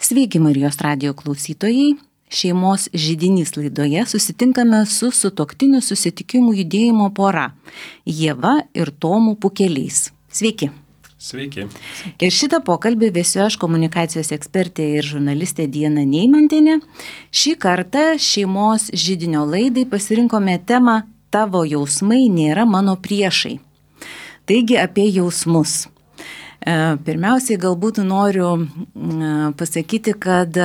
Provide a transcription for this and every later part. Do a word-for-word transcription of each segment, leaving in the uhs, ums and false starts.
Sveiki Marijos radijo klausytojai. Šeimos židinys laidoje susitinkame su sutuoktinių susitikimų judėjimo pora Ieva ir Tomu Pukeliais. Sveiki. Sveiki. Ir šitą pokalbį vesiu aš, komunikacijos ekspertė ir žurnalistė Diana Neimantienė. Šį kartą šeimos židinio laidai pasirinkome temą Tavo jausmai nėra mano priešai. Taigi apie jausmus. Pirmiausiai galbūt noriu pasakyti, kad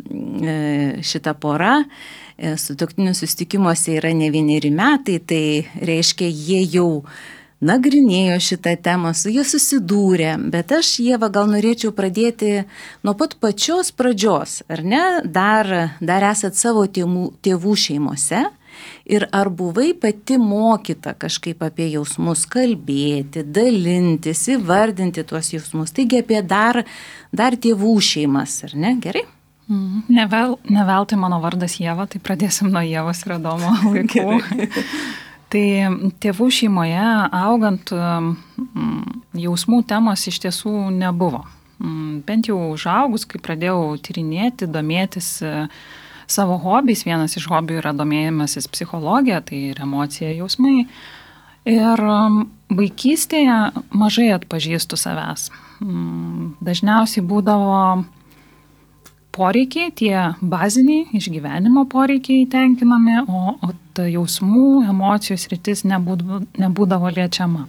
šita pora sutuoktinių susitikimuose yra ne vieneri metai, tai reiškia, jie jau nagrinėjo šitą temą, su jie susidūrė, bet aš, Ieva, gal norėčiau pradėti nuo pat pačios pradžios, ar ne? Dar, dar esat savo tėvų, tėvų šeimose. Ir ar buvai pati mokyta kažkaip apie jausmus kalbėti, dalintis, įvardinti tuos jausmus? Taigi apie dar, dar tėvų šeimas, ar ne? Gerai? Mm, ne, vel, ne veltui mano vardas Ieva, tai pradėsim nuo Ievos ir Adomo laikų. Tai tėvų šeimoje augant jausmų temos iš tiesų nebuvo. Bent jau užaugus, kai pradėjau tyrinėti, domėtis savo hobiais, vienas iš hobių yra domėjimasis psichologija, tai ir emocija, jausmai. Ir vaikystėje mažai atpažįstu savęs. Dažniausiai būdavo poreikiai, tie baziniai išgyvenimo poreikiai tenkinami, o, o ta jausmų, emocijų sritis nebūdavo, nebūdavo liečiama.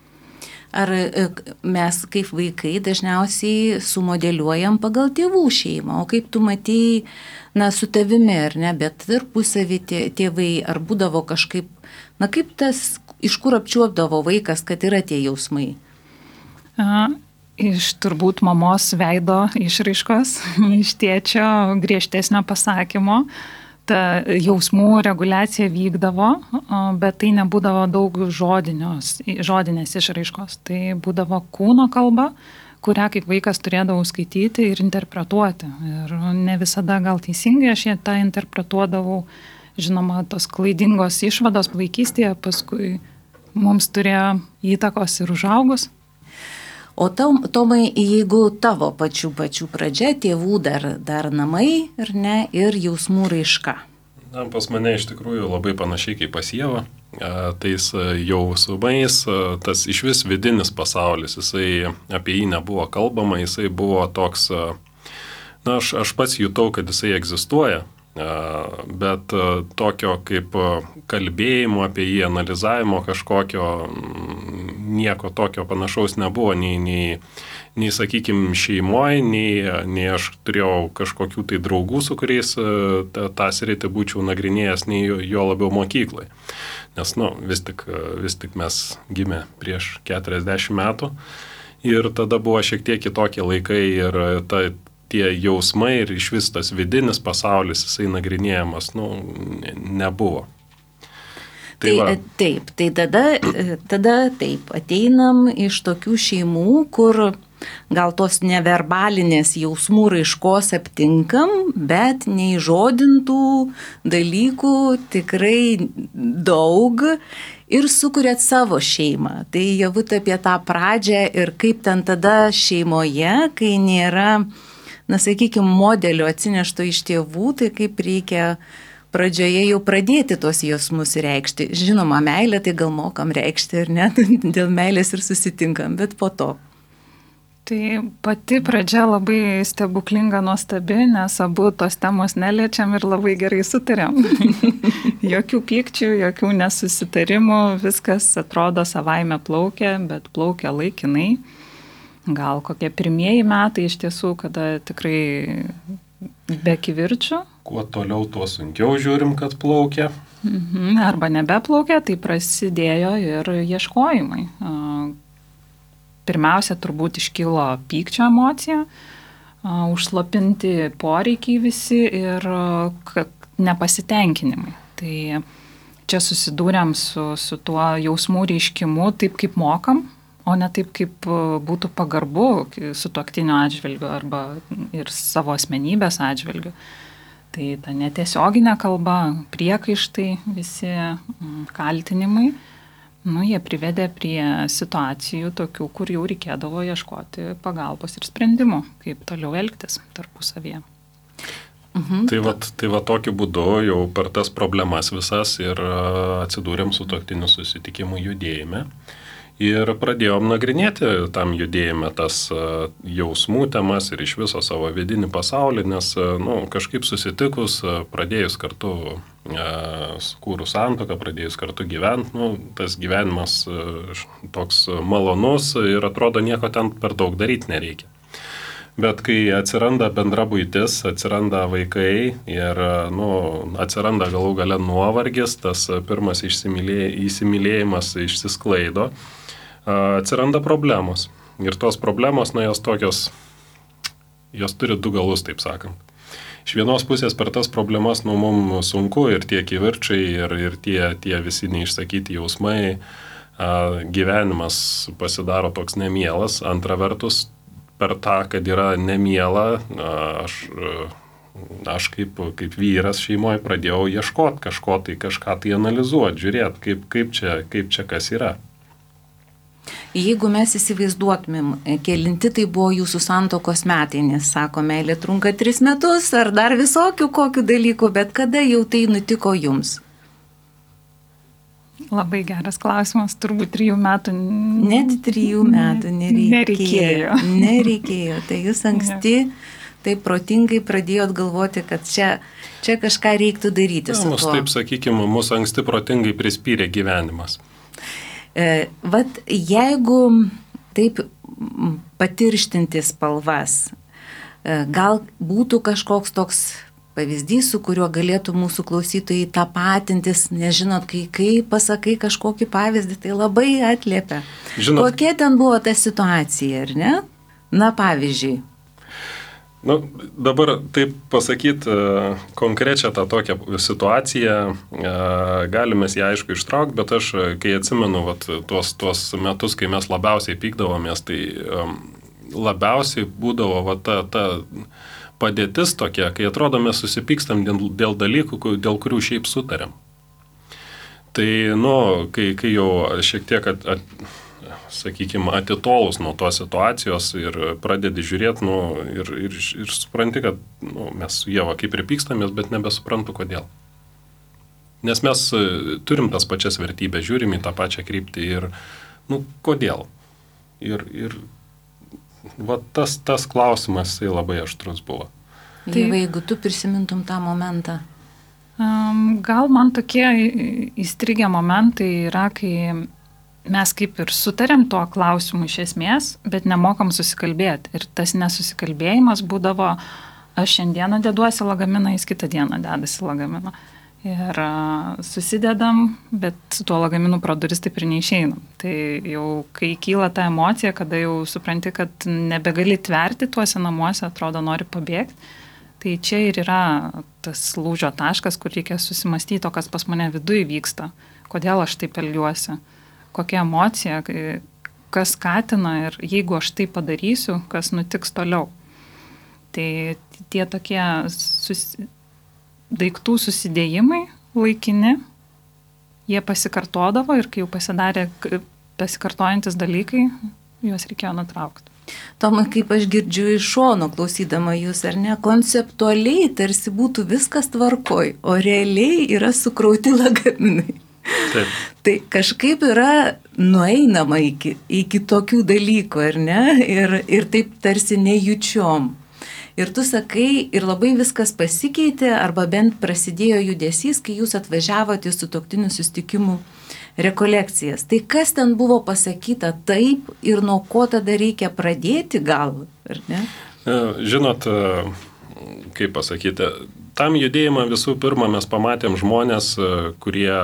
Ar mes kaip vaikai dažniausiai sumodeliuojam pagal tėvų šeimą, o kaip tu matei, na, su tavimi, ar ne, bet tarpusavy tėvai, ar būdavo kažkaip, na, kaip tas, iš kur apčiuopdavo vaikas, kad yra tie jausmai? A, iš turbūt mamos veido išraiškos, iš tėčio griežtesnio pasakymo. Ta jausmų reguliacija vykdavo, bet tai nebūdavo daug žodinės išraiškos. Tai būdavo kūno kalba, kurią kaip vaikas turėdavau skaityti ir interpretuoti. Ir ne visada gal teisingai aš ją tą interpretuodavau. Žinoma, tos klaidingos išvados vaikystėje paskui mums turėjo įtakos ir užaugus. O Tomai, jeigu tavo pačių pačių pradžia, tėvų dar, dar namai, ar ne, ir jausmų raiška? Na, pas mane iš tikrųjų labai panašiai kaip pas Ievą. Tais jausmais, tas iš vis vidinis pasaulis, jisai apie jį nebuvo kalbama, jisai buvo toks, na, aš, aš pats jutau, kad jisai egzistuoja, bet tokio kaip kalbėjimo apie jį, analizavimo kažkokio, nieko tokio panašaus nebuvo, nei, nei, nei sakykime, šeimoje, nei, nei aš turėjau kažkokių tai draugų, su kuriais tą, tą sritį būčiau nagrinėjęs, nei jo labiau mokyklai. Nes, nu, vis tik, vis tik mes gimė prieš keturiasdešimt metų ir tada buvo šiek tiek kitokie laikai ir ta, tie jausmai ir iš vis tas vidinis pasaulis, jisai nagrinėjamas, nu, nebuvo. Tai tai, taip, tai tada, tada taip, ateinam iš tokių šeimų, kur gal tos neverbalinės jausmų raiškos aptinkam, bet neįžodintų dalykų tikrai daug ir sukuriat savo šeimą. Tai Ievut apie tą pradžią ir kaip ten tada šeimoje, kai nėra, na, sakykime, modelio atsinešto iš tėvų, tai kaip reikia pradžioje jau pradėti tos jausmus reikšti. Žinoma, meilė, tai gal mokam reikšti, ar ne? Dėl meilės ir susitinkam, bet po to. Tai pati pradžia labai stebuklinga, nuostabi, nes abu tos temos neliečiam ir labai gerai sutariam. Jokių pykčių, jokių nesusitarimų, viskas atrodo savaime plaukia, bet plaukia laikinai. Gal kokie pirmieji metai iš tiesų, kada tikrai be kivirčių. Kuo toliau, tuo sunkiau žiūrim, kad plaukia. Mhm, arba nebeplaukia, tai prasidėjo ir ieškojimai. Pirmiausia, turbūt iškilo pykčio emocija, užslopinti poreikiai visi ir nepasitenkinimai. Tai čia susidūrėm su, su tuo jausmų reiškimu taip, kaip mokam, o ne taip, kaip būtų pagarbu sutuoktinio atžvilgiu arba ir savo asmenybės atžvilgiu. Tai ta netiesioginė kalba, priekaištai, visi kaltinimai. Nu, jie privedė prie situacijų tokių, kur jau reikėdavo ieškoti pagalbos ir sprendimų, kaip toliau elgtis tarpusavyje. Mhm. Tai, va, tai va tokiu būdu jau per tas problemas visas ir atsidūrėm sutuoktinių susitikimų judėjime. Ir pradėjom nagrinėti tam judėjime tas jausmų temas ir iš viso savo vidinį pasaulį, nes nu, kažkaip susitikus, pradėjus kartu skūrus santuoką, pradėjus kartu gyventi, nu, tas gyvenimas toks malonus ir atrodo nieko ten per daug daryti nereikia. Bet kai atsiranda bendra buitis, atsiranda vaikai ir nu, atsiranda galų gale nuovargis, tas pirmas įsimylėjimas išsisklaido, atsiranda problemos. Ir tos problemos, na, jos tokios, jos turi du galus, taip sakant. Iš vienos pusės per tas problemas, nu, mums sunku ir tie kivirčiai, ir, ir tie, tie visi neišsakyti jausmai, gyvenimas pasidaro toks nemielas. Antra vertus, per tą, kad yra nemiela, aš, aš kaip, kaip vyras šeimoje pradėjau ieškoti kažko tai, kažką tai analizuoti, žiūrėti, kaip, kaip, čia, kaip čia kas yra. Jeigu mes įsivaizduotumėm, kelinti tai buvo jūsų santuokos metai, nes sako, meilė trunka tris metus ar dar visokių kokių dalykų, bet kada jau tai nutiko jums? Labai geras klausimas, turbūt trijų metų. Net trijų metų nereikėjo. Nereikėjo. Nereikėjo. Tai jūs anksti, taip protingai pradėjot galvoti, kad čia, čia kažką reiktų daryti. Ja, mus, taip sakykime, mūsų anksti protingai prispyrė gyvenimas. E, vat jeigu taip patirštinti spalvas, e, gal būtų kažkoks toks pavyzdys, su kuriuo galėtų mūsų klausytojai tapatintis, nežinot, kai, kai pasakai kažkokį pavyzdį, tai labai atliepia. Žinot, kokia ten buvo ta situacija, ar ne? Na, pavyzdžiui. Nu, dabar taip pasakyti konkrečią tą tokią situaciją, galime ją aišku ištraukti, bet aš, kai atsimenu vat, tuos, tuos metus, kai mes labiausiai pykdavomės, tai labiausiai būdavo vat, ta, ta padėtis tokia, kai atrodo mes susipykstam dėl, dėl dalykų, dėl kurių šiaip sutarėm. Tai, nu, kai, kai jau šiek tiek at, at, sakykime, atitolus nuo tos situacijos ir pradedi žiūrėti, nu, ir, ir, ir supranti, kad nu, mes su Ieva kaip ir pykstamės, bet nebesuprantu kodėl. Nes mes turim tas pačias vertybės, žiūrim į tą pačią kryptį ir, nu, kodėl. Ir, ir va, tas, tas klausimas, jisai labai aštrus buvo. Tai jeigu tu prisimintum tą momentą. Um, gal man tokie įstrigę momentai yra, kai mes kaip ir sutarėm tuo klausimu iš esmės, bet nemokam susikalbėti. Ir tas nesusikalbėjimas būdavo, aš šiandieną deduosi lagaminą, jis kitą dieną dedasi lagaminą. Ir uh, susidedam, bet su tuo lagaminu pro duris taip ir neišeinam. Tai jau kai kyla ta emocija, kada jau supranti, kad nebegali tverti tuose namuose, atrodo nori pabėgti, tai čia ir yra tas lūžio taškas, kur reikia susimastyti, o kas pas mane viduje vyksta, kodėl aš taip elgiuosi. Kokia emocija, kas skatina ir jeigu aš tai padarysiu, kas nutiks toliau. Tai tie tokie susi, daiktų susidėjimai laikini, jie pasikartodavo ir kai jau pasidarė pasikartojantis dalykai, juos reikėjo nutraukti. Tomai, kaip aš girdžiu iš šono, klausydama jūs, ar ne, konceptualiai tarsi būtų viskas tvarkoj, o realiai yra sukrauti lagaminai. Taip. Tai kažkaip yra nueinama iki, iki tokių dalykų, ar ne? Ir, ir taip tarsi nejučiom. Ir tu sakai, ir labai viskas pasikeitė, arba bent prasidėjo judesys, kai jūs atvažiavote į sutuoktinių susitikimų rekolekcijas. Tai kas ten buvo pasakyta taip ir nuo ko tada reikia pradėti gal, ar ne? Žinot, kaip pasakyti, tam judėjimą visų pirma mes pamatėm žmonės, kurie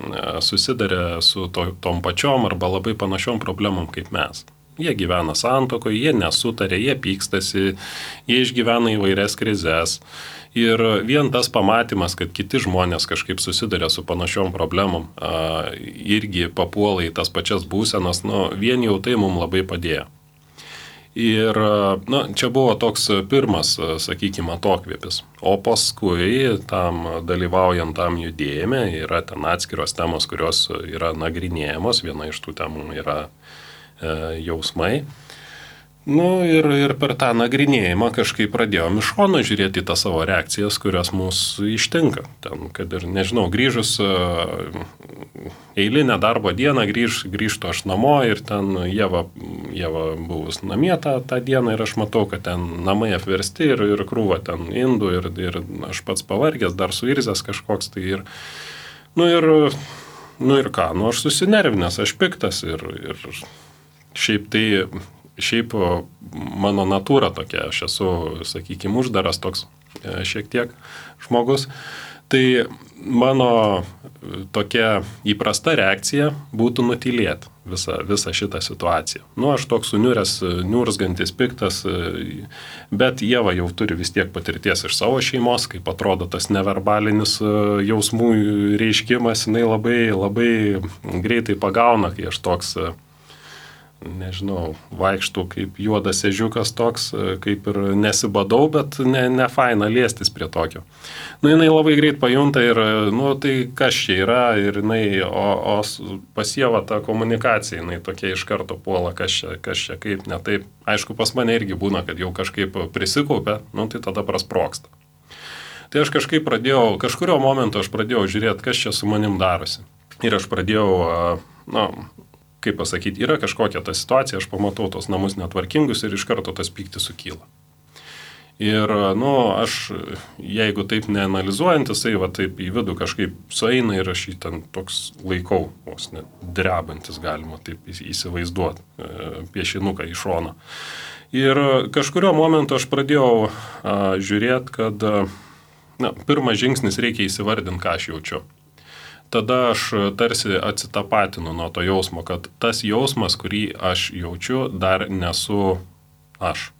susidarė su to, tom pačiom arba labai panašiom problemom kaip mes. Jie gyvena santuokoje, jie nesutarė, jie pykstasi, jie išgyvena įvairias krizes. Ir vien tas pamatymas, kad kiti žmonės kažkaip susidarė su panašiom problemom, irgi papuola į tas pačias būsenas, nu, vien jau tai mums labai padėjo. Ir na, čia buvo toks pirmas, sakykime, atokvėpis. O paskui tam dalyvaujant tam judėjime yra ten atskiros temos, kurios yra nagrinėjamos. Viena iš tų temų yra e, jausmai. Nu ir, ir per tą nagrinėjimą kažkaip pradėjom iš šono žiūrėti į tą savo reakcijas, kurios mūsų ištinka. Ten, kad ir, nežinau, grįžus eilinę darbo dieną, grįž, grįžtu aš namo ir ten Ieva, Ieva buvus namie tą, tą dieną ir aš matau, kad ten namai apversti ir, ir krūva ten indų ir, ir aš pats pavargęs, dar suirzęs kažkoks. Tai ir, nu, ir, nu ir ką, nu aš susinervinęs, aš piktas ir, ir šiaip tai... Šiaip mano natūra tokia, aš esu, sakykime, uždaras toks šiek tiek žmogus. Tai mano tokia įprasta reakcija būtų nutylėti visą, visą šitą situaciją. Nu, aš toks suniuręs, niurzgantis, piktas, bet Ieva jau turi vis tiek patirties iš savo šeimos, kaip atrodo tas neverbalinis jausmų reiškimas, jinai labai, labai greitai pagauna, kai aš toks... nežinau, vaikštų kaip juodas ežiukas toks, kaip ir nesibadau, bet ne, ne faina liestis prie tokio. Nu, jinai labai greit pajunta ir, nu, tai kas čia yra, ir jinai, o, o pasieva tą komunikaciją, jinai tokia iš karto puola, kas čia, kas čia, kaip, ne taip. Aišku, pas mane irgi būna, kad jau kažkaip prisikaupia, nu, tai tada prasproksta. Tai aš kažkaip pradėjau, kažkurio momento aš pradėjau žiūrėti, kas čia su manim darosi. Ir aš pradėjau, na, kaip pasakyti, yra kažkokia ta situacija, aš pamatau tos namus netvarkingus ir iš karto tas pyktis sukyla. Ir, nu, aš, jeigu taip neanalizuojant, jisai va taip į vidų kažkaip sueina ir aš jį ten toks laikau, vos net drebantis galima taip įsivaizduoti, piešinuką į šoną. Ir kažkurio momentu aš pradėjau a, žiūrėti, kad, na, pirmas žingsnis reikia įsivardinti, ką aš jaučiu. Tada aš tarsi atsitapatinu nuo to jausmo, kad tas jausmas, kurį aš jaučiu, dar nesu aš.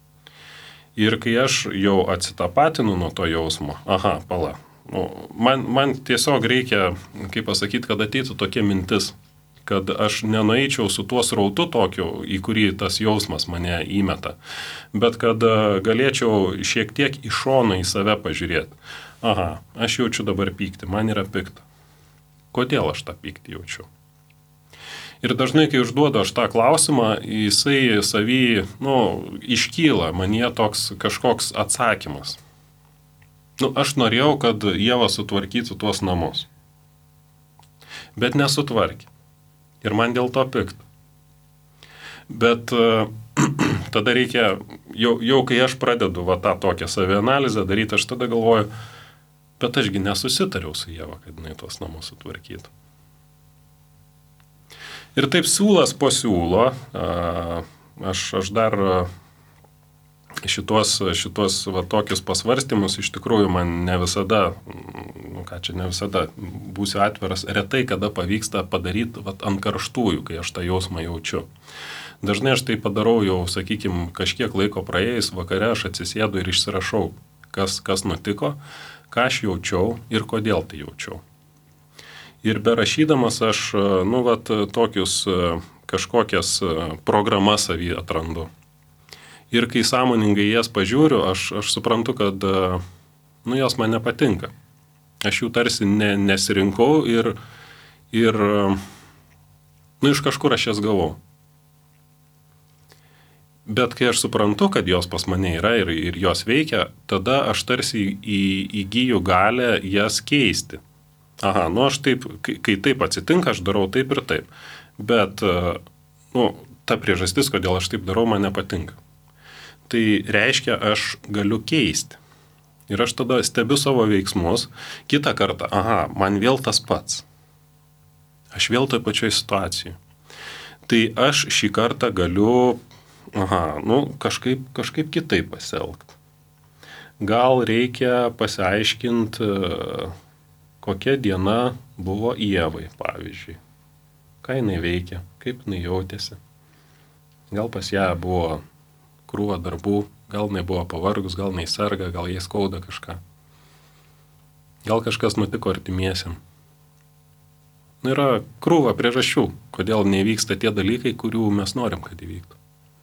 Ir kai aš jau atsitapatinu nuo to jausmo, aha, pala, nu, man, man tiesiog reikia, kaip pasakyti, kad ateitų tokia mintis, kad aš nenueičiau su tuo srautu tokiu, į kurį tas jausmas mane įmeta, bet kad galėčiau šiek tiek iš šono į save pažiūrėti. Aha, aš jaučiu dabar pyktį, man yra pikta. Kodėl aš tą pyktį jaučiu? Ir dažnai, kai užduodu aš tą klausimą, jisai savy, nu, iškyla manyje toks kažkoks atsakymas. Nu, aš norėjau, kad Ieva sutvarkytų tuos namus. Bet nesutvarkė. Ir man dėl to pikta. Bet uh, tada reikia, jau, jau kai aš pradedu va, tą tokią savianalizę daryti, aš tada galvoju, bet ašgi nesusitariau su Ieva, kad jinai tuos namus sutvarkytų. Ir taip siūlas po siūlo, aš, aš dar šitos, šitos va, tokius pasvarstymus iš tikrųjų man ne visada, nu ką čia ne visada, būsiu atviras, retai kada pavyksta padaryti va, ant karštųjų, kai aš tą jausmą jaučiu. Dažnai aš tai padarau jau, sakykime, kažkiek laiko praėjus, vakare aš atsisėdu ir išsirašau, kas, kas nutiko, ką aš jaučiau ir kodėl tai jaučiau. Ir berašydamas aš, nu, vat, tokius kažkokias programas savy atrandu. Ir kai sąmoningai jas pažiūriu, aš, aš suprantu, kad, nu, jos man nepatinka. Aš jų tarsi ne, nesirinkau ir, ir, nu, iš kažkur aš jas gavau. Bet kai aš suprantu, kad jos pas mane yra ir, ir jos veikia, tada aš tarsi į, įgyju galę jas keisti. Aha, nu aš taip, kai, kai taip atsitinka, aš darau taip ir taip. Bet, nu, ta priežastis, kodėl aš taip darau, man nepatinka. Tai reiškia, aš galiu keisti. Ir aš tada stebiu savo veiksmus. Kitą kartą, aha, man vėl tas pats. Aš vėl toj pačioj situacijai. Tai aš šį kartą galiu Aha, nu, kažkaip, kažkaip kitaip pasielgti. Gal reikia pasiaiškinti, kokia diena buvo Ievai, pavyzdžiui. Ką jinai veikia, kaip jinai jautėsi. Gal pas ją buvo krūva darbų, gal jinai buvo pavargus, gal jinai serga, gal jai skauda kažką. Gal kažkas nutiko artimiesiam. Yra krūva priežasčių, kodėl nevyksta tie dalykai, kurių mes norim, kad įvyktų.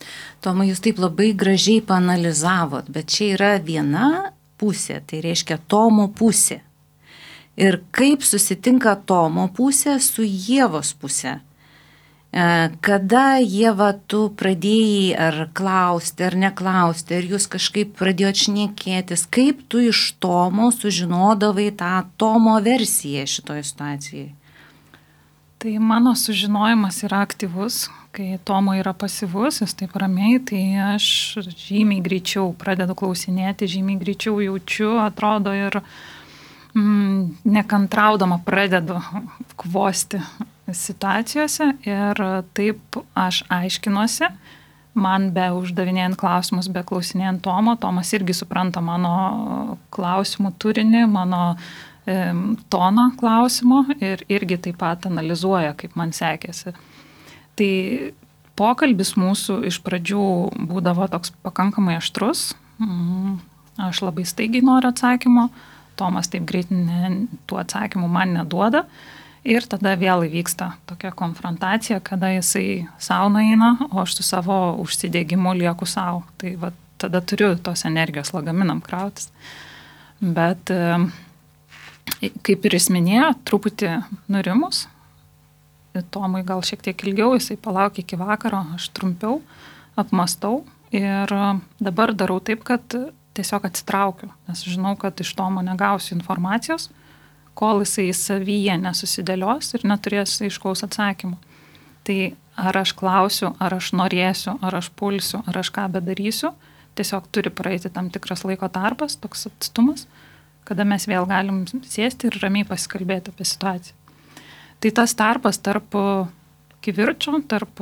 Tomai, jūs taip labai gražiai paanalizavot, bet čia yra viena pusė, tai reiškia Tomo pusė. Ir kaip susitinka Tomo pusė su Ievos pusė. Kada, Ieva, tu pradėjai ar klausti, ar neklausti, ar jūs kažkaip pradėjot šnekėtis, kaip tu iš Tomo sužinodavai tą Tomo versiją šitoje situacijoje? Tai mano sužinojimas yra aktyvus, kai Tomo yra pasyvus, jis taip ramiai, tai aš žymiai greičiau pradedu klausinėti, žymiai greičiau jaučiu, atrodo ir mm, nekantraudama pradedu kvosti situacijose ir taip aš aiškinuosi, man be uždavinėjant klausimus, be klausinėjant Tomo, Tomas irgi supranta mano klausimų turinį, mano toną klausimo ir irgi taip pat analizuoja, kaip man sekėsi. Tai pokalbis mūsų iš pradžių būdavo toks pakankamai aštrus, aš labai staigiai noriu atsakymo, Tomas taip greit ne, tų atsakymų man neduoda ir tada vėl įvyksta tokia konfrontacija, kada jisai savo nueina, o aš su savo užsidėgymu lieku savo. Tai va, tada turiu tos energijos lagaminam krautis. Bet kaip ir jis minėjo, truputį nurimus, Tomui gal šiek tiek ilgiau, jisai palaukia iki vakaro, aš trumpiau apmastau ir dabar darau taip, kad tiesiog atsitraukiu, nes žinau, kad iš Tomo negausiu informacijos, kol jisai savyje nesusidėlios ir neturės aiškaus atsakymų. Tai ar aš klausiu, ar aš norėsiu, ar aš pulsiu, ar aš ką bedarysiu, tiesiog turi praeiti tam tikras laiko tarpas, toks atstumas, kada mes vėl galim sėsti ir ramiai pasikalbėti apie situaciją. Tai tas tarpas tarp kivirčio, tarp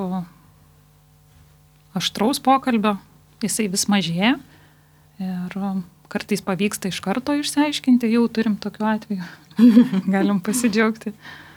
aštraus pokalbio, jisai vis mažėja ir kartais pavyksta iš karto išsiaiškinti, jau turim tokiu atveju, galim pasidžiaugti.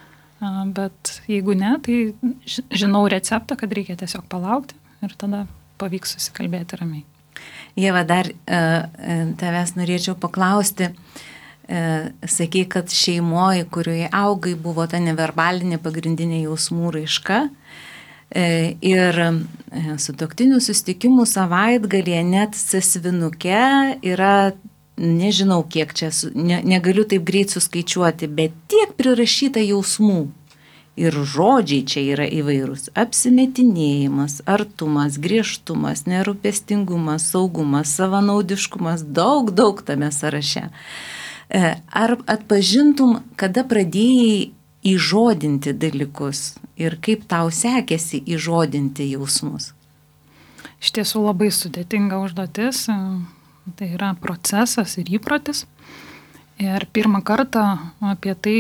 Bet jeigu ne, tai žinau receptą, kad reikia tiesiog palaukti ir tada pavyks susikalbėti ramiai. Ieva, dar uh, tavęs norėčiau paklausti, uh, sakei, kad šeimoje, kurioje augai, buvo ta neverbalinė pagrindinė jausmų raiška uh, ir uh, sutuoktinių susitikimų savaitgalyje net sąsiuvinuke yra, nežinau kiek čia, ne, negaliu taip greit suskaičiuoti, bet tiek prirašyta jausmų. Ir žodžiai čia yra įvairūs. Apsimetinėjimas, artumas, griežtumas, nerūpestingumas, saugumas, savanaudiškumas, daug, daug tame sąraše. Ar atpažintum, kada pradėjai įžodinti dalykus ir kaip tau sekėsi įžodinti jausmus? Iš tiesų labai sudėtinga užduotis. Tai yra procesas ir įprotis. Ir pirmą kartą apie tai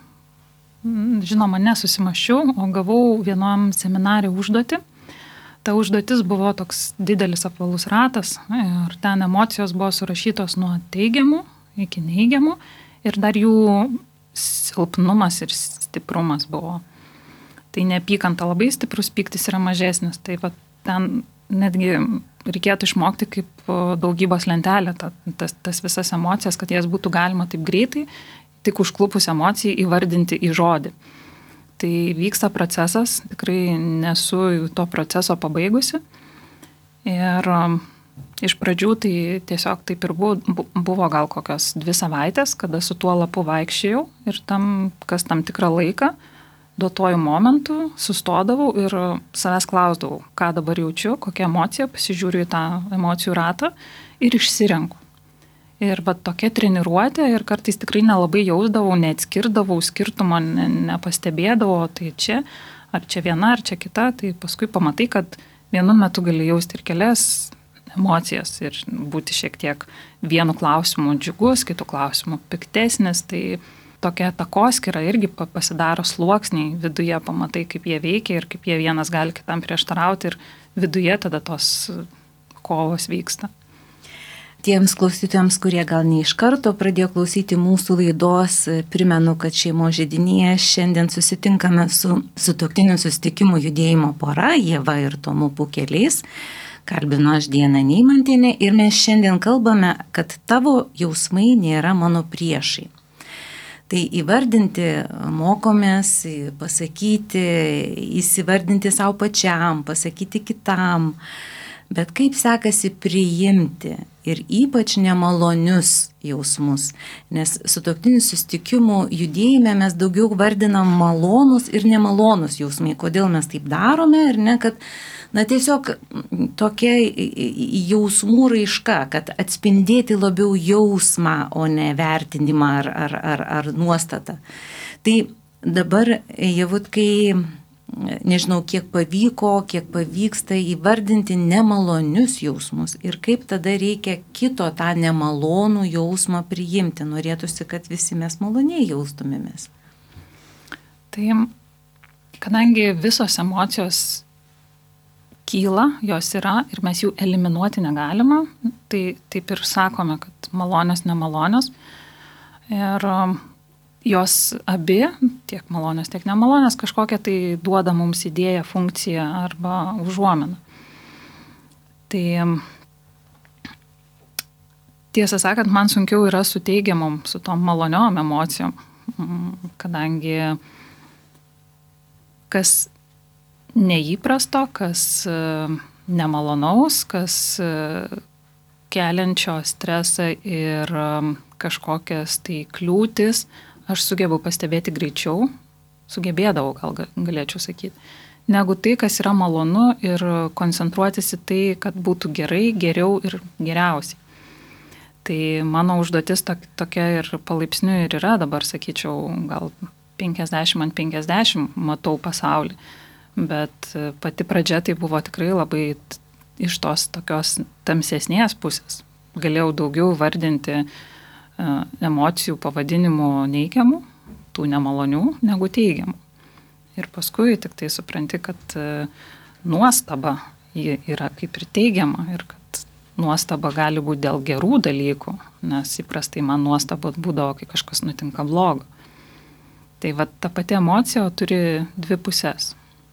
žinoma, nesusimaščiau, o gavau vienam seminarį užduotį. Ta užduotis buvo toks didelis apvalus ratas ir ten emocijos buvo surašytos nuo teigiamų iki neigiamų ir dar jų silpnumas ir stiprumas buvo. Tai neapykanta labai stiprus, pyktis yra mažesnis. Tai va, ten netgi reikėtų išmokti kaip daugybos lentelė ta, tas, tas visas emocijas, kad jas būtų galima taip greitai tik užklupus emocijai įvardinti į žodį. Tai vyksta procesas, tikrai nesu to proceso pabaigusi. Ir iš pradžių tai tiesiog taip ir buvo, buvo gal kokios dvi savaitės, kada su tuo lapu vaikščiojau ir tam, kas tam tikrą laiką, duotuoju momentu sustodavau ir savęs klausdavau, ką dabar jaučiu, kokia emocija, pasižiūriu į tą emocijų ratą ir išsirenku. Ir va tokia treniruotė ir kartais tikrai nelabai jausdavau, neatskirdavau, skirtumo ne, nepastebėdavau, tai čia, ar čia viena, ar čia kita, tai paskui pamatai, kad vienu metu gali jausti ir kelias emocijas ir būti šiek tiek vienu klausimu džiugus, kitų klausimų piktesnis, tai tokia takoskyra irgi pasidaro sluoksniai viduje, pamatai, kaip jie veikia ir kaip jie vienas gali kitam prieštarauti ir viduje tada tos kovos vyksta. Tiems klausytojams, kurie gal ne iš karto pradėjo klausyti mūsų laidos, primenu, kad šeimos židinyje šiandien susitinkame su sutuoktinių susitikimų judėjimo pora, Ieva ir Tomu Pukeliais. Kalbinu aš Diana Neimantienė ir mes šiandien kalbame, kad tavo jausmai nėra mano priešai. Tai įvardinti mokomės, pasakyti, įsivardinti savo pačiam, pasakyti kitam. Bet kaip sekasi priimti ir ypač nemalonius jausmus, nes sutuoktinių susitikimų judėjime mes daugiau vardinam malonus ir nemalonus jausmai. Kodėl mes taip darome ir ne, kad na tiesiog tokia jausmų raiška, kad atspindėti labiau jausmą, o ne vertinimą ar, ar, ar, ar nuostatą. Tai dabar, Ievut, kai nežinau, kiek pavyko, kiek pavyksta įvardinti nemalonius jausmus ir kaip tada reikia kito tą nemalonų jausmą priimti. Norėtųsi, kad visi mes maloniai jaustumėmės. Tai kadangi visos emocijos kyla, jos yra ir mes jų eliminuoti negalime, tai taip ir sakome, kad malonios, nemalonios. Ir jos abi, tiek malonios, tiek nemalonios, kažkokią tai duoda mums idėją, funkciją arba užuominą. Tai tiesą sakant, man sunkiau yra su teigiamom, su tom maloniom emocijom, kadangi kas neįprasto, kas nemalonaus, kas keliančio stresą ir kažkokias tai kliūtis, aš sugebu pastebėti greičiau, sugebėdavau, gal galėčiau sakyti, negu tai, kas yra malonu ir koncentruotis į tai, kad būtų gerai, geriau ir geriausiai. Tai mano užduotis tokia ir palaipsniui ir yra, dabar sakyčiau, gal penkiasdešimt ant penkiasdešimt matau pasaulį, bet pati pradžia tai buvo tikrai labai iš tos tokios tamsesnės pusės. Galėjau daugiau vardinti emocijų pavadinimų neigiamų, tų nemalonių, negu teigiamų. Ir paskui tik tai supranti, kad nuostaba yra kaip ir teigiama ir kad nuostaba gali būti dėl gerų dalykų, nes įprastai man nuostaba būdavo, kai kažkas nutinka blogo. Tai va, ta pati emocija turi dvi pusės.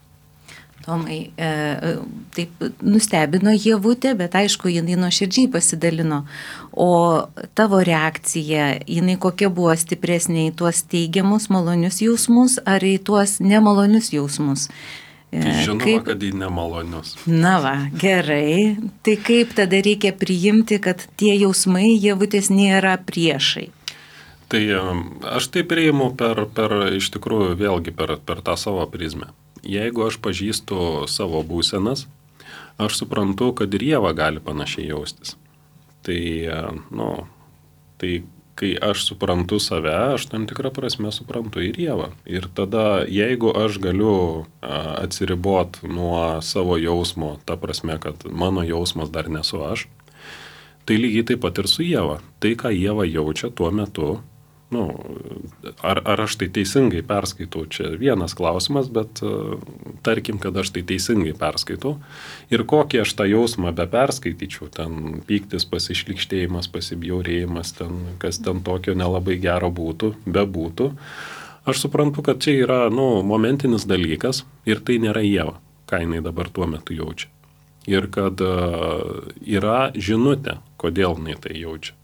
Tomai, e, taip nustebino Ievutė, bet aišku, jinai nuoširdžiai pasidalino. O tavo reakcija, jinai kokia buvo stipresnė į tuos teigiamus, malonius jausmus ar į tuos nemalonius jausmus? E, tai žinoma, kaip... kad į nemalonius. Na va, gerai. Tai kaip tada reikia priimti, kad tie jausmai Ievutės nėra priešai? Tai aš tai priimu per, per iš tikrųjų vėlgi per, per tą savo prizmę. Jeigu aš pažįstu savo būsenas, aš suprantu, kad ir Ieva gali panašiai jaustis. Tai, nu, tai kai aš suprantu save, aš tam tikrą prasme suprantu ir Ievą. Ir tada, jeigu aš galiu atsiribot nuo savo jausmo, ta prasme, kad mano jausmas dar nesu aš, tai lygiai taip pat ir su Ieva. Tai, ką Ieva jaučia tuo metu, nu, ar, ar aš tai teisingai perskaitau, čia vienas klausimas, bet uh, tarkim, kad aš tai teisingai perskaitau ir kokį aš tą jausmą be perskaityčiau, ten pyktis, pasišlikštėjimas, pasibjaurėjimas, ten, kas ten tokio nelabai gero būtų, bebūtų, aš suprantu, kad čia yra, nu, momentinis dalykas ir tai nėra Ieva, ką jinai dabar tuo metu jaučia. Ir kad uh, yra žinutė, kodėl jinai tai jaučia.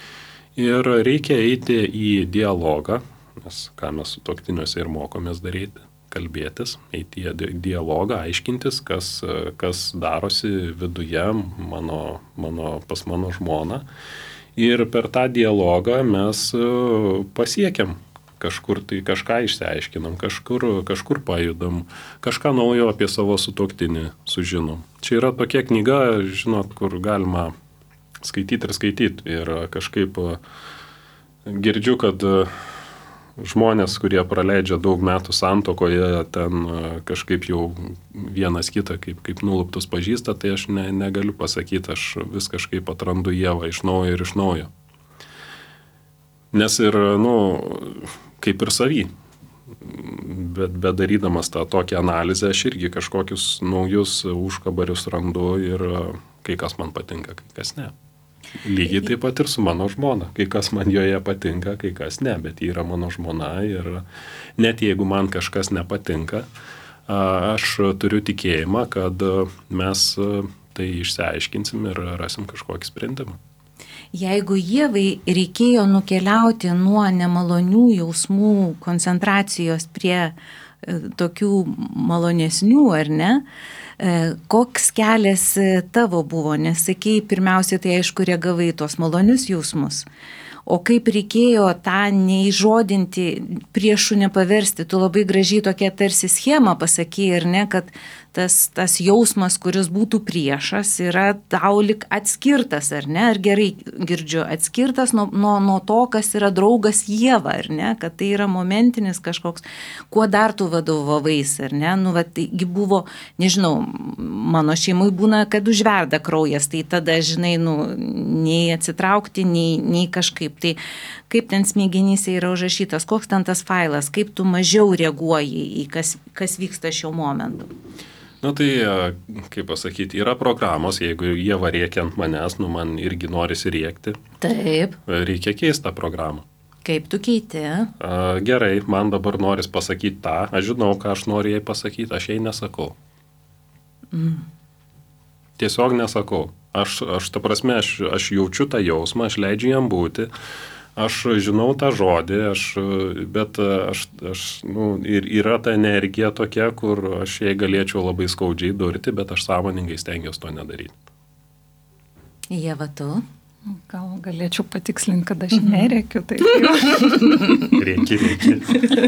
Ir reikia eiti į dialogą, nes ką mes sutuoktiniuose ir mokomės daryti, kalbėtis, eiti į dialogą, aiškintis, kas, kas darosi viduje mano, mano, pas mano žmoną. Ir per tą dialogą mes pasiekiam kažkur, tai kažką išsiaiškinam, kažkur, kažkur pajudam, kažką naujo apie savo sutuoktinį sužinom. Čia yra tokia knyga, žinot, kur galima skaityti ir skaityti. Ir kažkaip girdžiu, kad žmonės, kurie praleidžia daug metų santuokoje, ten kažkaip jau vienas kitą kaip, kaip nuluptus pažįsta, tai aš ne, negaliu pasakyti, aš vis kažkaip atrandu Ievą iš naujo ir iš naujo. Nes ir, nu, kaip ir savy, bet bedarydamas tą tokią analizę, aš irgi kažkokius naujus užkabarius randu ir kai kas man patinka, kai kas ne. Lygiai taip pat ir su mano žmona. Kai kas man joje patinka, kai kas ne, bet ji yra mano žmona ir net jeigu man kažkas nepatinka, aš turiu tikėjimą, kad mes tai išsiaiškinsim ir rasim kažkokį sprendimą. Jeigu Ievai reikėjo nukeliauti nuo nemalonių jausmų koncentracijos prie tokių malonesnių, ar ne? Koks kelias tavo buvo? Nes sakei, pirmiausia, tai aišku, reagavai tuos malonius jausmus. O kaip reikėjo tą neįžodinti, priešų nepaversti, tu labai gražiai tokia tarsi schema pasakei, ar ne, kad tas, tas jausmas, kuris būtų priešas, yra tau lik atskirtas, ar ne, ar gerai girdžiu, atskirtas nuo, nuo, nuo to, kas yra draugas Ieva, ar ne, kad tai yra momentinis kažkoks, kuo dar tu vadovavais, ar ne, nu, va, taigi buvo, nežinau, mano šeimui būna, kad užverda kraujas, tai tada, žinai, nu, nei atsitraukti, nei, nei kažkaip, tai kaip ten smegenyse yra užrašytas, koks ten tas failas, kaip tu mažiau reaguoji į kas, kas vyksta šiuo momentu. Na tai, kaip pasakyti, yra programos, jeigu jie varėkia ant manęs, nu man irgi norisi rėkti. Taip. Reikia keisti tą programą. Kaip tu keiti? A, gerai, man dabar noris pasakyti tą, aš žinau, ką aš noriu jai pasakyti, aš jai nesakau. Mm. Tiesiog nesakau. Aš, aš ta prasme, aš, aš jaučiu tą jausmą, aš leidžiu jam būti. Aš žinau tą žodį, aš, bet aš, aš, nu, ir yra ta energija tokia, kur aš jai galėčiau labai skaudžiai durti, bet aš sąmoningai stengiuosi to nedaryti. Ieva, tu? Gal galėčiau patikslinti, kad aš nerėkiu, taip jau. Rėki, rėki.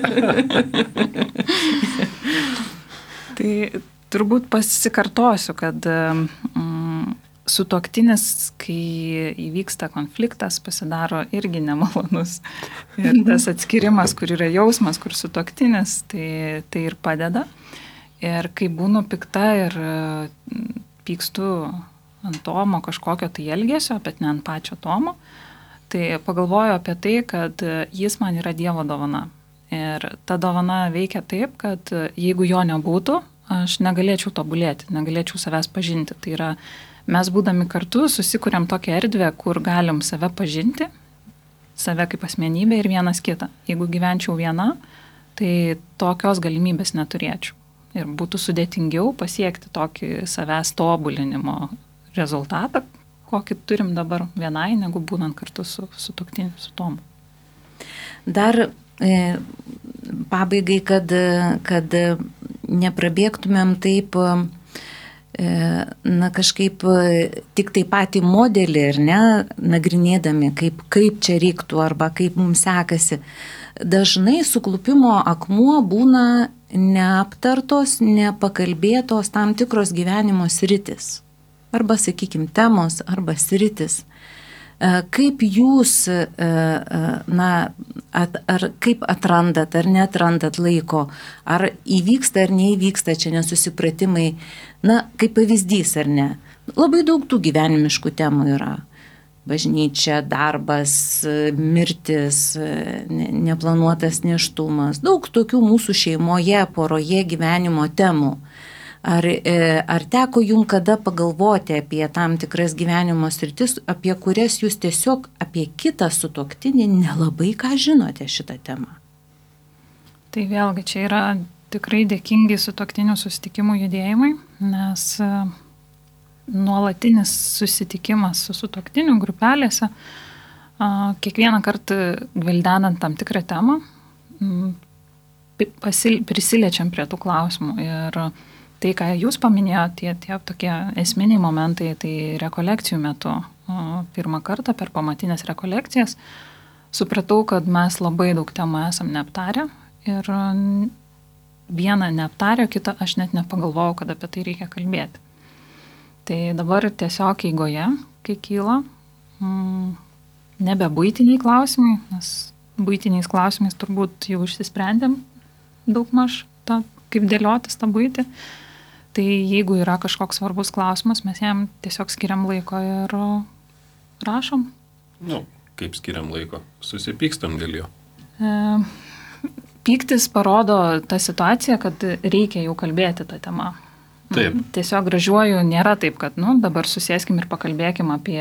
Tai turbūt pasikartosiu, kad mm, sutuoktinis, kai įvyksta konfliktas, pasidaro irgi nemalonus. Ir tas atskirimas, kur yra jausmas, kur sutuoktinis, tai, tai ir padeda. Ir kai būnu pikta ir pykstu ant Tomo kažkokio tai elgesio, bet ne ant pačio Tomo, tai pagalvoju apie tai, kad jis man yra Dievo dovana. Ir ta dovana veikia taip, kad jeigu jo nebūtų, aš negalėčiau tobulėti, negalėčiau savęs pažinti. Tai yra, mes būdami kartu susikuriam tokią erdvę, kur galim save pažinti, save kaip asmenybę ir vienas kitą. Jeigu gyvenčiau viena, tai tokios galimybės neturėčiau. Ir būtų sudėtingiau pasiekti tokį savęs tobulinimo rezultatą, kokį turim dabar vienai, negu būnant kartu su sutuoktiniu, su Tomu. Dar e, pabaigai, kad, kad neprabėgtumėm taip, na kažkaip tik tai patį modelį, ar ne, nagrinėdami, kaip, kaip čia reiktų arba kaip mums sekasi. Dažnai suklupimo akmuo būna neaptartos, nepakalbėtos tam tikros gyvenimo sritis. Arba, sakykime, temos, arba sritis. Kaip jūs, na, at, ar kaip atrandat, ar netrandat laiko, ar įvyksta, ar neįvyksta čia nesusipratimai, na, kaip pavyzdys, ar ne. Labai daug tų gyvenimiškų temų yra. Bažnyčia, darbas, mirtis, neplanuotas nėštumas, daug tokių mūsų šeimoje, poroje gyvenimo temų. Ar, ar teko jums kada pagalvoti apie tam tikras gyvenimo sritis, apie kurias jūs tiesiog apie kitą sutuoktinį nelabai ką žinote šitą temą? Tai vėlgi čia yra tikrai dėkingi sutuoktinių susitikimų judėjimai, nes nuolatinis susitikimas su sutuoktinių grupelėse, kiekvieną kartą gvildenant tam tikrą temą, prisiliečiam prie tų klausimų. Ir tai, ką jūs paminėjote, tie, tie tokie esminiai momentai, tai rekolekcijų metu. Pirmą kartą per pamatinės rekolekcijas supratau, kad mes labai daug temų esam neaptarę ir vieną neaptarę, kitą aš net nepagalvojau, kad apie tai reikia kalbėti. Tai dabar tiesiog eigoje, kai kyla, nebe buitiniai klausimai, nes buitiniais klausimais turbūt jau išsisprendėm daugmaž, ta, kaip dėliotis tą buitį. Tai jeigu yra kažkoks svarbus klausimas, mes jam tiesiog skiriam laiko ir rašom. Nu, kaip skiriam laiko? Susipykstam dėl jo. E, pyktis parodo tą situaciją, kad reikia jau kalbėti tą temą. Taip. Tiesiog gražiuoju, nėra taip, kad nu, dabar susėskim ir pakalbėkim apie...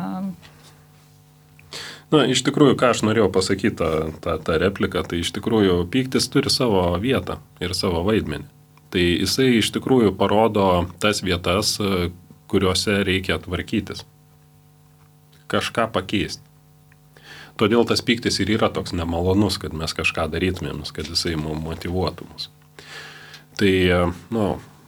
Na, iš tikrųjų, ką aš norėjau pasakyti tą, tą, tą repliką, tai iš tikrųjų pyktis turi savo vietą ir savo vaidmenį. Tai jisai iš tikrųjų parodo tas vietas, kuriuose reikia tvarkytis. Kažką pakeisti. Todėl tas pyktis ir yra toks nemalonus, kad mes kažką darytumėm, kad jisai mums motyvuotų mus. Tai, nu,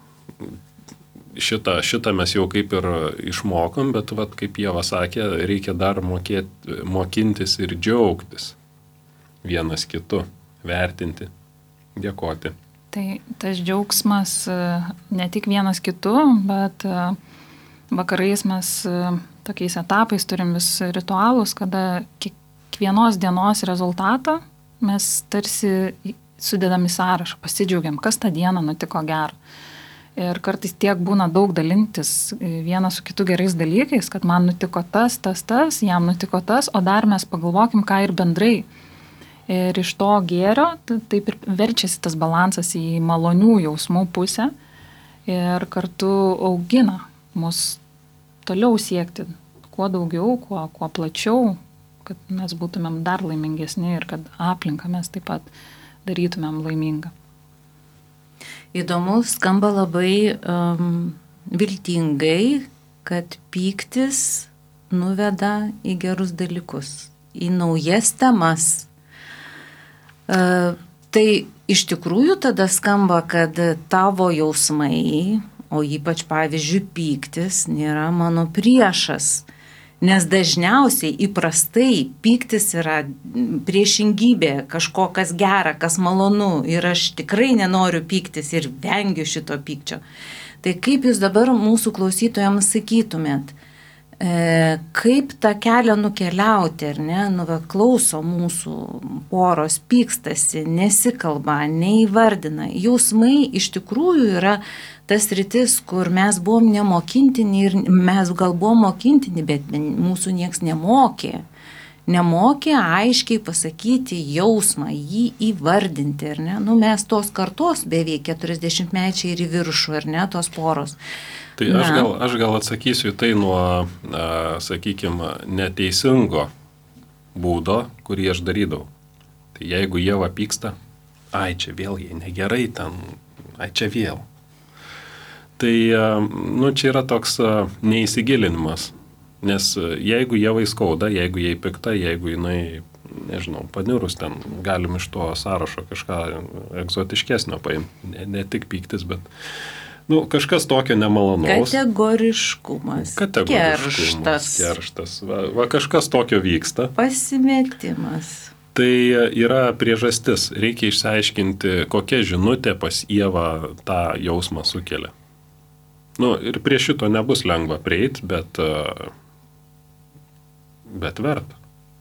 šitą, šitą mes jau kaip ir išmokom, bet, vat, kaip Ieva sakė, reikia dar mokėti, mokintis ir džiaugtis vienas kitu, vertinti, dėkoti. Tai tas džiaugsmas ne tik vienas kitu, bet vakarais mes tokiais etapais turim vis ritualus, kada kiekvienos dienos rezultatą mes tarsi sudedam į sąrašą, pasidžiaugiam, kas tą dieną nutiko gero. Ir kartais tiek būna daug dalintis vienas su kitu gerais dalykais, kad man nutiko tas, tas, tas, jam nutiko tas, o dar mes pagalvokim, ką ir bendrai. Ir iš to gėrio taip ir verčiasi tas balansas į malonių jausmų pusę ir kartu augina mus toliau siekti kuo daugiau, kuo, kuo plačiau, kad mes būtumėm dar laimingesni ir kad aplinką mes taip pat darytumėm laimingą. Įdomu, skamba labai um, viltingai, kad pyktis nuveda į gerus dalykus, į naujas temas. Uh, tai iš tikrųjų tada skamba, kad tavo jausmai, o ypač pavyzdžiui pyktis, nėra mano priešas. Nes dažniausiai įprastai pyktis yra priešingybė, kažko, kas gera, kas malonu ir aš tikrai nenoriu pyktis ir vengiu šito pykčio. Tai kaip jūs dabar mūsų klausytojams sakytumėt, e, kaip tą kelią nukeliauti, ar ne, nu, va, klauso mūsų poros, pykstasi, nesikalba, neįvardina. Jausmai iš tikrųjų yra tas rytis, kur mes buvom nemokintini ir mes gal buvom mokintini, bet mūsų nieks nemokė. Nemokė aiškiai pasakyti jausmą, jį įvardinti, ar ne? Nu, mes tos kartos beveik keturiasdešimtmečiai ir į viršų, ar ne, tos poros. Tai aš gal, aš gal atsakysiu tai nuo, sakykime, neteisingo būdo, kurį aš darydavau. Tai jeigu Ieva pyksta, ai, čia vėl jie negerai, ten, ai, čia vėl. Tai, nu, čia yra toks neįsigilinimas, nes jeigu Ievai skauda, jeigu jai pikta, jeigu jinai, nežinau, panirus ten, galim iš to sąrašo kažką egzotiškesnio paimti, ne, ne tik pyktis, bet, nu, kažkas tokio nemalonaus. Kategoriškumas, Kategoriškumas kerštas, kerštas va, va, kažkas tokio vyksta. Pasimetimas. Tai yra priežastis, reikia išsiaiškinti, kokia žinutė pas Ievą tą jausmą sukelia. Nu, ir prie šito nebus lengva prieiti, bet, bet verta.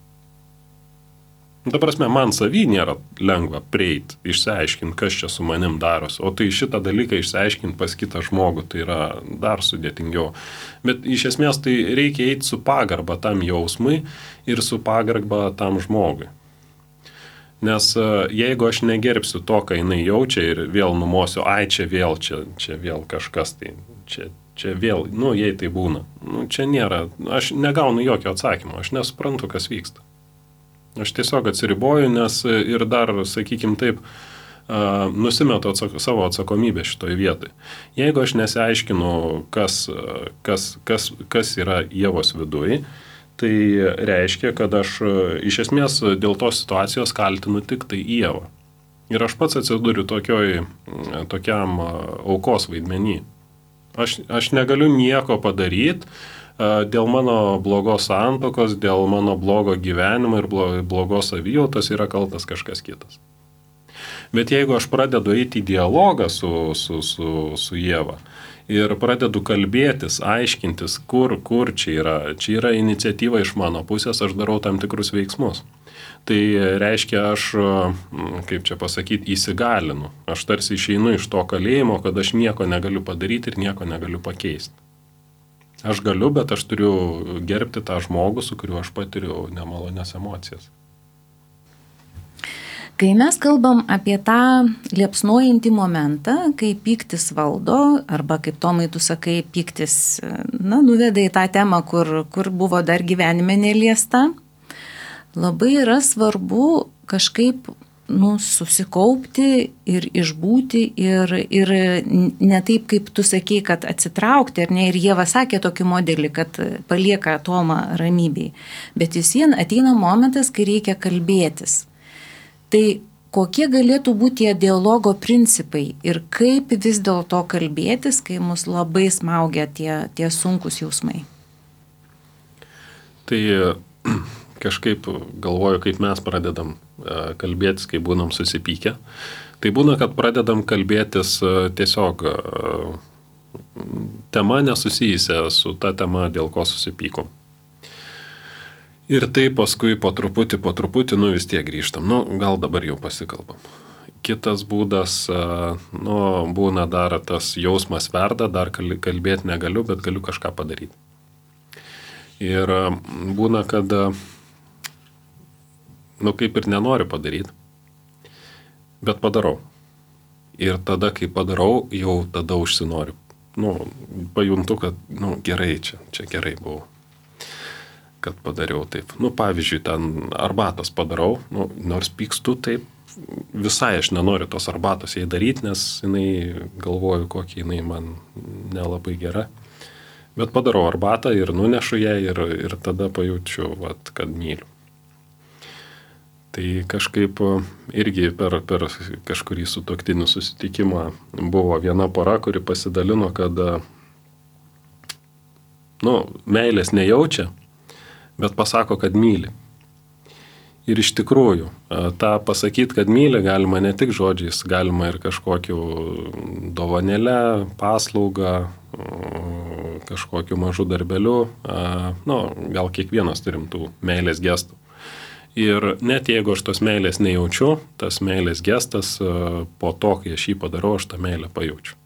Ta prasme, man savy nėra lengva prieiti, išsiaiškinti, kas čia su manim daros, o tai šitą dalyką išsiaiškinti pas kitą žmogų, tai yra dar sudėtingiau. Bet iš esmės tai reikia eiti su pagarba tam jausmui ir su pagarba tam žmogui. Nes jeigu aš negerbsiu to, ką jinai jaučia ir vėl numosiu, ai, čia vėl, čia, čia vėl kažkas, tai čia, čia vėl, nu, jei tai būna. Nu, čia nėra, aš negaunu jokio atsakymo, aš nesuprantu, kas vyksta. Aš tiesiog atsiriboju, nes ir dar, sakykim taip, nusimetu atsako, savo atsakomybę šitoj vietoj. Jeigu aš nesiaiškinu, kas, kas, kas, kas yra Ievos viduj, tai reiškia, kad aš iš esmės dėl tos situacijos kaltinu tik tai Ievą. Ir aš pats atsiduriu tokioj, tokiam aukos vaidmenį. Aš, aš negaliu nieko padaryti dėl mano blogos santuokos, dėl mano blogo gyvenimo ir blogos savijautos yra kaltas kažkas kitas. Bet jeigu aš pradedu eiti į dialogą su, su, su, su Ieva, ir pradedu kalbėtis, aiškintis, kur, kur čia yra. Čia yra iniciatyva iš mano pusės, aš darau tam tikrus veiksmus. Tai reiškia, aš, kaip čia pasakyti, įsigalinu. Aš tarsi išeinu iš to kalėjimo, kad aš nieko negaliu padaryti ir nieko negaliu pakeisti. Aš galiu, bet aš turiu gerbti tą žmogų, su kuriuo aš patiriu nemalonias emocijas. Kai mes kalbam apie tą liepsnojantį momentą, kai pyktis valdo, arba kaip Tomai tu sakai, pyktis, na, nuveda į tą temą, kur, kur buvo dar gyvenime neliesta, labai yra svarbu kažkaip, nu, susikaupti ir išbūti ir, ir ne taip, kaip tu sakei, kad atsitraukti, ar ne, ir Ieva sakė tokį modelį, kad palieka Tomą ramybėj, bet vis vien ateina momentas, kai reikia kalbėtis. Tai kokie galėtų būti tie dialogo principai ir kaip vis dėlto kalbėtis, kai mus labai smaugia tie, tie sunkus jausmai? Tai kažkaip galvoju, kaip mes pradedam kalbėtis, kai būnam susipykę. Tai būna, kad pradedam kalbėtis tiesiog tema nesusijusia su ta tema, dėl ko susipykom. Ir tai paskui po truputį, po truputį, nu vis tiek grįžtam. Nu, gal dabar jau pasikalbam. Kitas būdas, nu, būna dar tas jausmas verda, dar kalbėti negaliu, bet galiu kažką padaryti. Ir būna, kad, nu, kaip ir nenoriu padaryti, bet padarau. Ir tada, kai padarau, jau tada užsinoriu. Nu, pajuntu, kad, nu, gerai čia, čia gerai buvo, kad padariau taip. Nu, pavyzdžiui, ten arbatos padarau, nu, nors pykstu, taip, visai aš nenoriu tos arbatos jai daryti, nes jinai, galvoju, kokia jinai man nelabai gera. Bet padarau arbatą ir nunešu ją ir, ir tada pajaučiu, vat, kad myliu. Tai kažkaip irgi per, per kažkurį sutuoktinių susitikimą buvo viena pora, kuri pasidalino, kad, nu, meilės nejaučia, bet pasako, kad myli. Ir iš tikrųjų, tą pasakyti, kad myli, galima ne tik žodžiais, galima ir kažkokiu dovanėlę, paslaugą, kažkokiu mažu darbeliu. Nu, gal kiekvienas turim tų meilės gestų. Ir net jeigu aš tos meilės nejaučiu, tas meilės gestas, po to, kai aš jį padarau, aš tą meilę pajaučiu.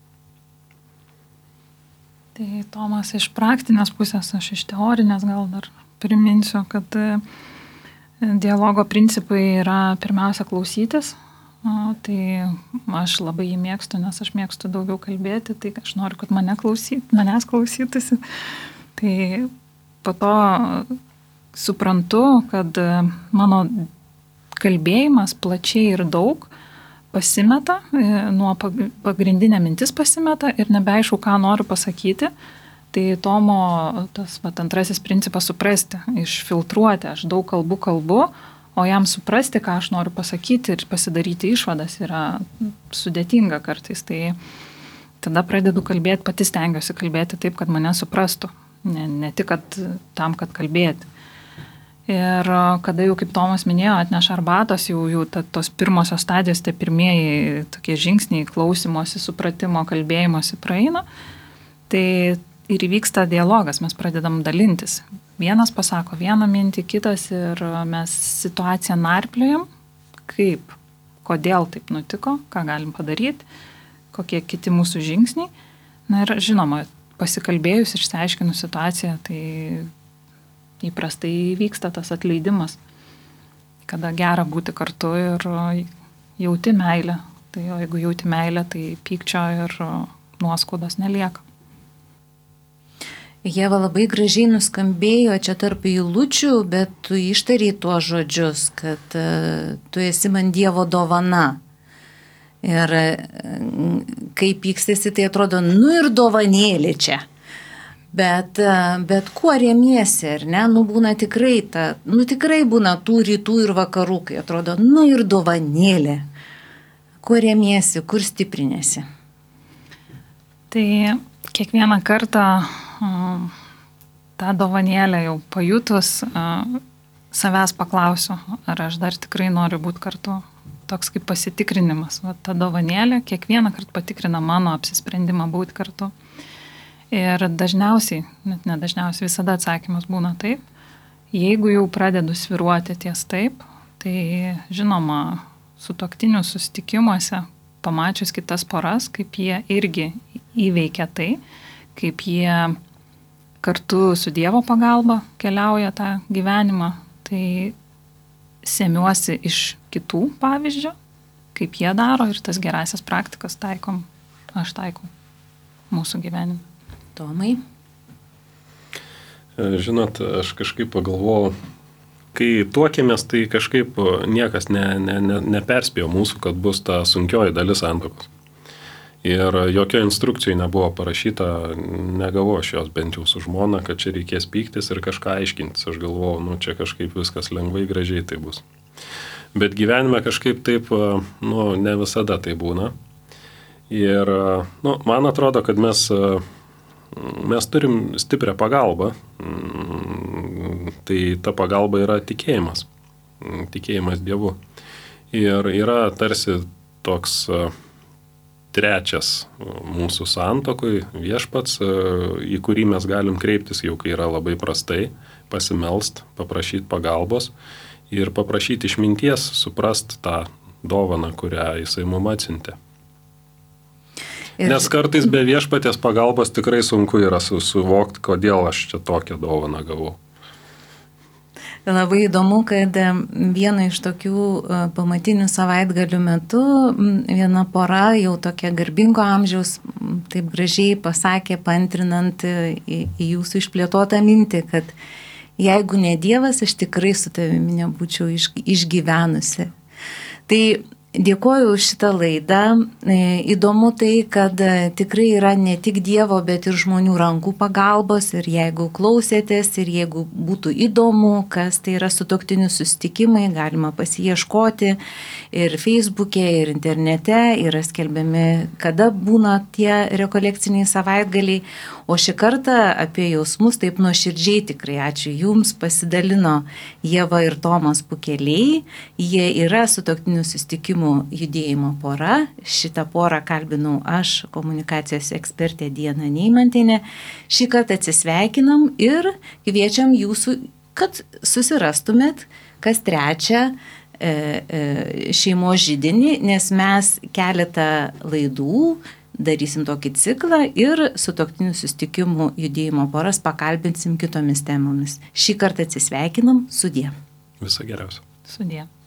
Tai Tomas, iš praktinės pusės, aš iš teorinės gal dar priminsiu, kad dialogo principai yra pirmiausia klausytis. O, tai aš labai jį mėgstu, nes aš mėgstu daugiau kalbėti, tai aš noriu, kad mane klausyt, manęs klausytųsi. Tai po to suprantu, kad mano kalbėjimas plačiai ir daug pasimeta, nuo pagrindinė mintis pasimeta ir nebeaišku, ką noriu pasakyti. Tai Tomo tas vat, antrasis principas suprasti, išfiltruoti, aš daug kalbų kalbu, o jam suprasti, ką aš noriu pasakyti ir pasidaryti išvadas yra sudėtinga kartais. Tai tada pradedu kalbėti, pati stengiuosi kalbėti taip, kad mane suprastų, ne, ne tik kad, tam, kad kalbėti. Ir kada jau, kaip Tomas minėjo, atneša arbatos, jau, jau ta, tos pirmosios stadijos, tai pirmieji tokie žingsniai klausimosi, supratimo, kalbėjimosi praeina, tai ir įvyksta dialogas, mes pradedam dalintis. Vienas pasako vieną mintį, kitas ir mes situaciją narpliojam, kaip, kodėl taip nutiko, ką galim padaryti, kokie kiti mūsų žingsniai. Na ir žinoma, pasikalbėjus, išsiaiškinus situaciją, tai įprastai vyksta tas atleidimas, kada gera būti kartu ir jauti meilę. Tai o jeigu jauti meilę, tai pykčio ir nuoskaudos nelieka. Ieva, labai gražiai nuskambėjo čia tarp eilučių, bet tu ištariai tuos žodžius, kad uh, tu esi man Dievo dovana. Ir uh, kai pykstėsi, tai atrodo, nu ir dovanėlė čia. Bet, uh, bet kuo remiesi, ar ne? Nu būna tikrai ta, nu tikrai būna tų rytų ir vakarų, kai atrodo, nu ir dovanėlė. Kuo remiesi, kur stiprinėsi? Tai kiekvieną kartą tą dovanėlę jau pajutus, savęs paklausiu, ar aš dar tikrai noriu būti kartu. Toks kaip pasitikrinimas. Va, ta dovanėlė kiekvieną kartą patikrina mano apsisprendimą būti kartu. Ir dažniausiai, net ne dažniausiai, visada atsakymas būna taip. Jeigu jau pradedu sviruoti ties taip, tai žinoma, sutuoktinių susitikimuose, pamačius kitas poras, kaip jie irgi įveikia tai, kaip jie kartu su Dievo pagalba keliauja tą gyvenimą, tai semiuosi iš kitų pavyzdžių, kaip jie daro ir tas gerasias praktikas taikom, aš taikau mūsų gyvenime. Tomai? Žinot, aš kažkaip pagalvojau, kai tuokėmės, tai kažkaip niekas ne, ne, ne, neperspėjo mūsų, kad bus ta sunkioji dalis santuokos. Ir jokio instrukcijų nebuvo parašyta, negavau aš jos bent jau su žmona, kad čia reikės pyktis ir kažką aiškintis. Aš galvojau, nu čia kažkaip viskas lengvai, gražiai tai bus. Bet gyvenime kažkaip taip, nu, ne visada tai būna. Ir, nu, man atrodo, kad mes, mes turim stiprią pagalbą. Tai ta pagalba yra tikėjimas. Tikėjimas Dievu. Ir yra tarsi toks trečias mūsų santokui viešpats, į kurį mes galim kreiptis jau, kai yra labai prastai, pasimelst, paprašyti pagalbos ir paprašyti išminties, suprast tą dovaną, kurią jisai mum atsiuntė. Ir... Nes kartais be viešpaties pagalbos tikrai sunku yra suvokti, kodėl aš čia tokią dovaną gavau. Labai įdomu, kad vieno iš tokių pamatinių savaitgalių metu viena pora, jau tokia garbingo amžiaus, taip gražiai pasakė, paantrinant į, į jūsų išplėtotą mintį, kad jeigu ne Dievas, aš tikrai su tavimi nebūčiau iš, išgyvenusi. Tai dėkoju už šitą laidą. Įdomu tai, kad tikrai yra ne tik Dievo, bet ir žmonių rankų pagalbos. Ir jeigu klausėtės, ir jeigu būtų įdomu, kas tai yra sutuoktinių susitikimai, galima pasiieškoti ir Facebook'e, ir internete. Yra skelbiami, kada būna tie rekolekciniai savaitgaliai. O šį kartą apie jausmus taip nuoširdžiai tikrai ačiū Jums pasidalino Ieva ir Tomas Pukeliai. Jie yra sutuoktinių susitikimų judėjimo pora. Šitą porą kalbinau aš, komunikacijos ekspertė Diana Neimantienė. Šį kartą atsisveikinam ir kviečiam jūsų, kad susirastumėt kas trečią e, e, šeimos židinį, nes mes keletą laidų darysim tokį ciklą ir sutuoktinių susitikimų judėjimo poras pakalbinsim kitomis temomis. Šį kartą atsisveikinam, sudie. Viso geriausio. Sudie.